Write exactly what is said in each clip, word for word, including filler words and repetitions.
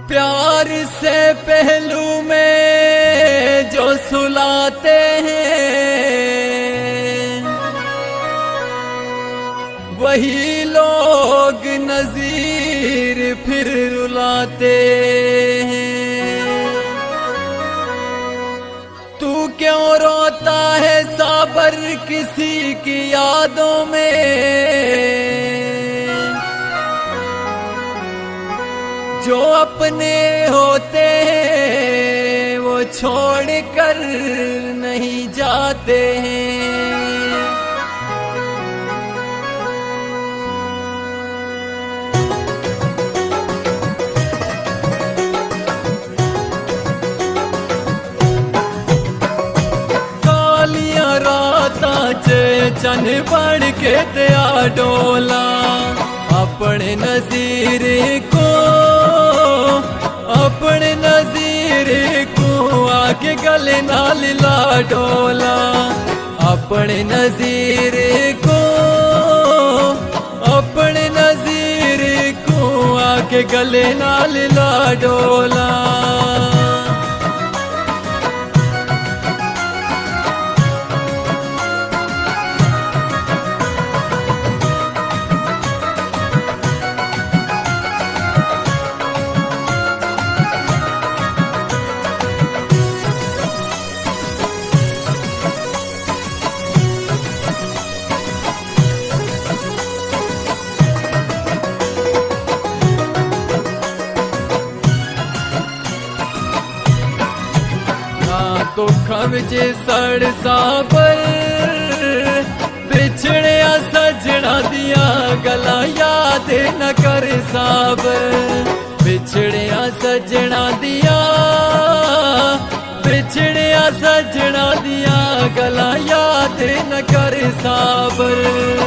प्यार से पहलू में जो सुलाते हैं वही लोग नज़ीर फिर रुलाते हैं। तू क्यों रोता है साबर किसी की यादों में, जो अपने होते हैं वो छोड़ कर नहीं जाते हैं। कालियां रातां च चन बढ़ के त्या डोला अपने नज़ीर को अपने नज़ीर को आके गले नाल ला डोला। अपने नज़ीर को अपने नज़ीर को आके गले नाल ला डोला। दुखा विच सड़ साबर बिछड़िया सजना दिया गला याद न कर साबर। बिछड़िया सजना दिया बिछड़िया सजना दिया गला याद न कर साबर।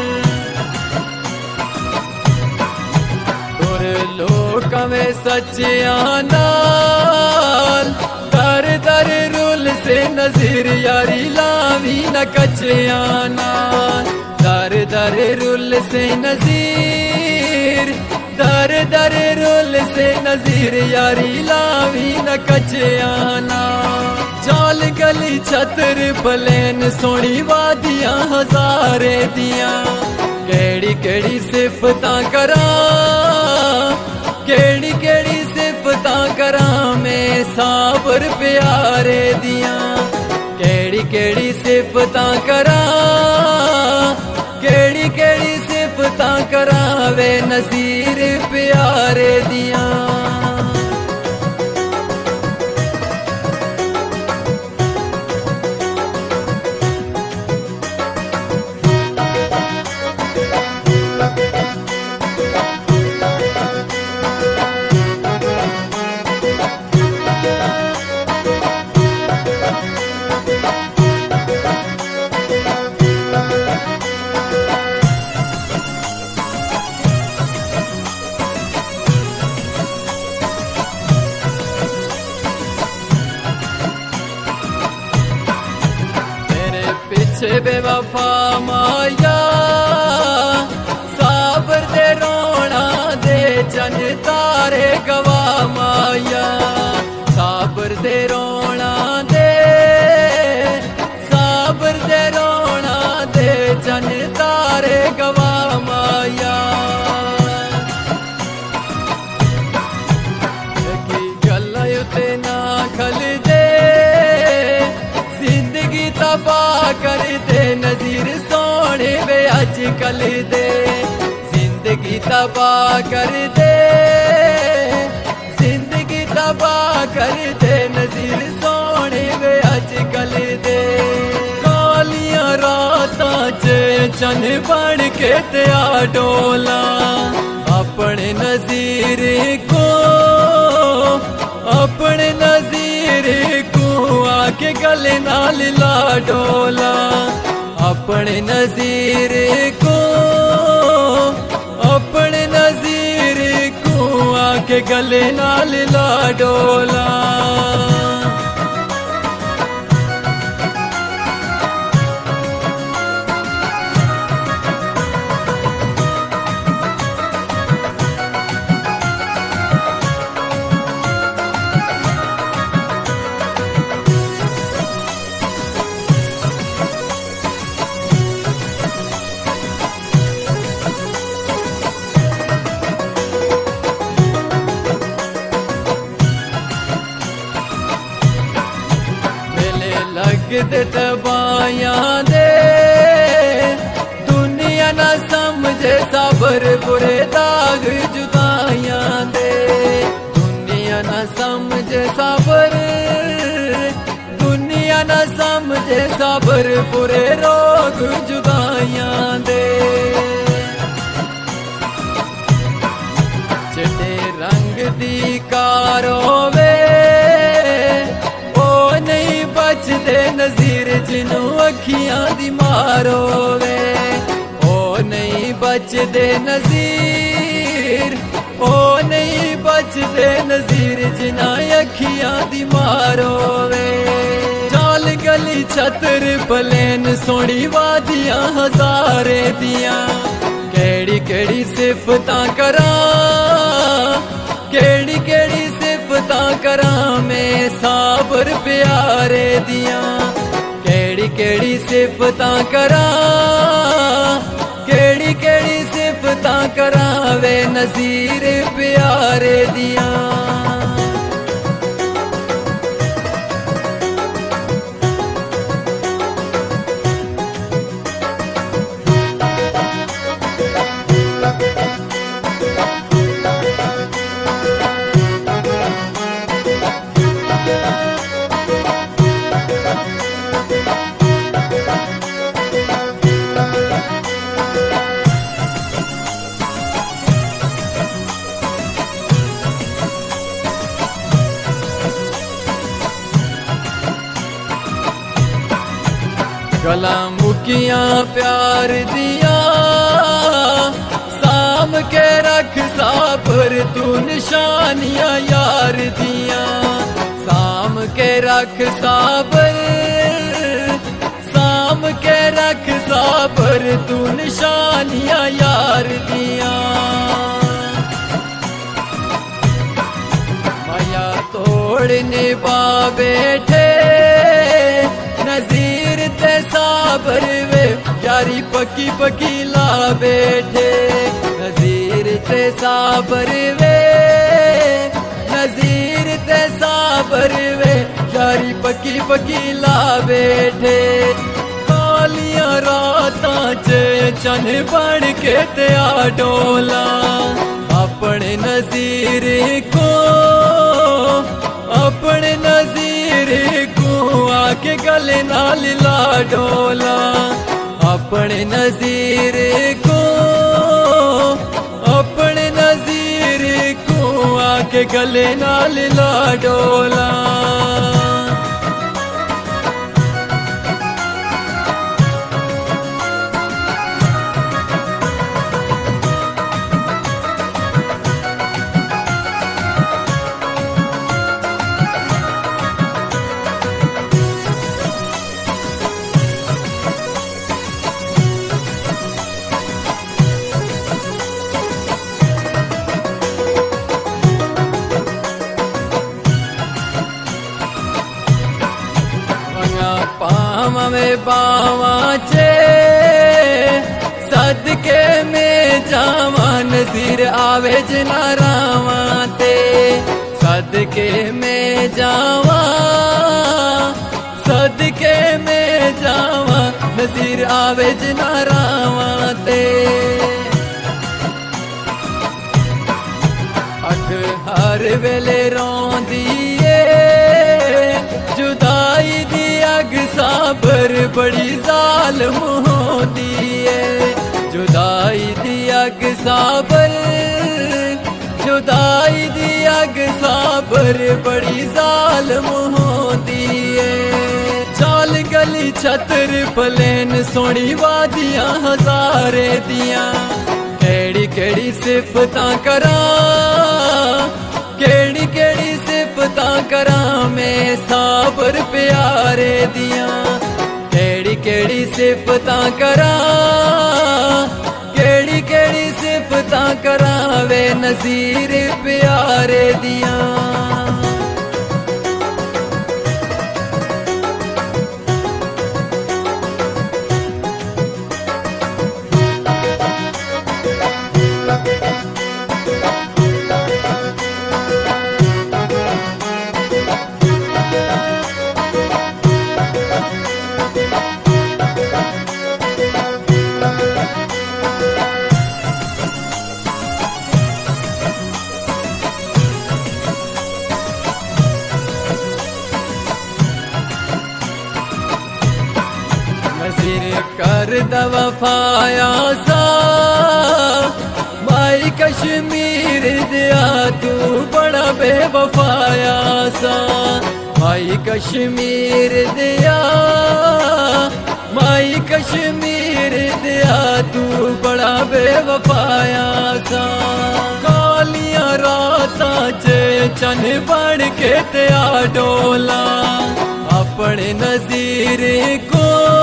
और लोक में सच्चिया नाल दर दर रुल से नज़ीर यारी लावी न कचिया नाल। दर दर रुल से नज़ीर दर दर रुल से नज़ीर यारी लावी न कचिया नाल। चाल गली छतर भलेन सोनी वादियां हजारे दियां केड़ी केड़ी सिफतां करां केड़ी केड़ी सिफतां करां मैं साबर प्यारे दियां। केड़ी केड़ी सिफतां करां केड़ी केड़ी सिफतां करां वे नज़ीर प्यारे दियां। पीछे बेवफा माया साबर दे रोना दे चन तारे गवा माया। साबर दे रोना दे साबर दे रोना दे चन तारे गवा माया। की गल्ला उते ना खल दे जिंदगी तबाह कर दे नज़ीर सोने वे अज कल दे। जिंदगी तबाह कर दे जिंदगी तबाह कर दे नज़ीर सोने वे अज कल दे। कालियां रातां च चन बन के त्या डोला अपने नज़ीर को अपने नज़ीर को आके गले नाल ला डोला। अपने नज़ीर को अपने नज़ीर को आके गले नाल ला डोला। दे तबायां दे दुनिया ना समझे साबर बुरे दाग जुदाइयां दे दुनिया ना समझे साबर दुनिया ना समझे साबर बुरे रोग जुदाइयां दे चिट्टे रंग दी कारो वे ओ नहीं बचदे नज़ीर जिन्नू अखियां दी मारो वे ओ नहीं बचदे नज़ीर ओ नहीं बचदे नज़ीर जिन्ना अखियां दी मारो वे चाल गली छतर पलेन सोनी वादियां हजारे दियां केड़ी केड़ी सिफतां करा केड़ी केड़ी सिफतां करा मैं साबर प्यारे दियां केड़ी केड़ी सिफतां करा केड़ी केड़ी सिफतां करा वे नज़ीर प्यारे दियां गला मुकिया प्यार दिया साम के रख साबर तू निशानियां यार दिया साम के रख साबर साम के रख साबर तू निशानियां यार दिया माया तोड़ने पा बैठे नज़ीर ते साबर वे यारी पकी पकी ला बैठे नज़ीर ते साबर वे नज़ीर ते साबर वे यारी पकी पकी ला बैठे कालियां रातां च चन बन के ते आ डोला अपने नज़ीर को अपने नज़ीर को आके गले नाल ला डोला अपने नज़ीर को अपने नज़ीर को आके गले नाल ला डोला में बावा चे सदके में जावा नज़ीर आवे जना रावा ते सदके में जावा सदके में जावा नज़ीर आवे जना रावा ते अख हर वेले रोंदी जुदाई दी अग साबर बड़ी जालिम होंदी है जुदाई दी अग साबर जुदाई दी अग साबर बड़ी जालिम होंदी है चाल गली छतर पलेन सोनी वादियां हजारे दियां केड़ी केड़ी सिफतां करा केड़ी केड़ी सिफतां करा मैं साबर प्यारे दियां केड़ी केड़ी सिफतां करा केड़ी केड़ी सिफतां करा वे नज़ीर प्यारे दियां Thank you. बेदवफाया सा माई कश्मीर दिया तू बड़ा बेवफाया सा माई कश्मीर दिया माई कश्मीर दिया तू बड़ा बेवफाया सा कालियां राता चे चन बन के त्या डोला अपने नज़ीर को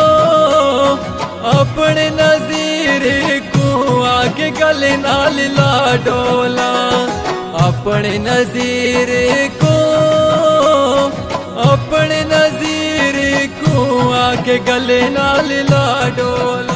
अपने नज़ीर को आके गले नाल ला डोला अपने नज़ीर को अपने नज़ीर को आके गले नाल ला डोला।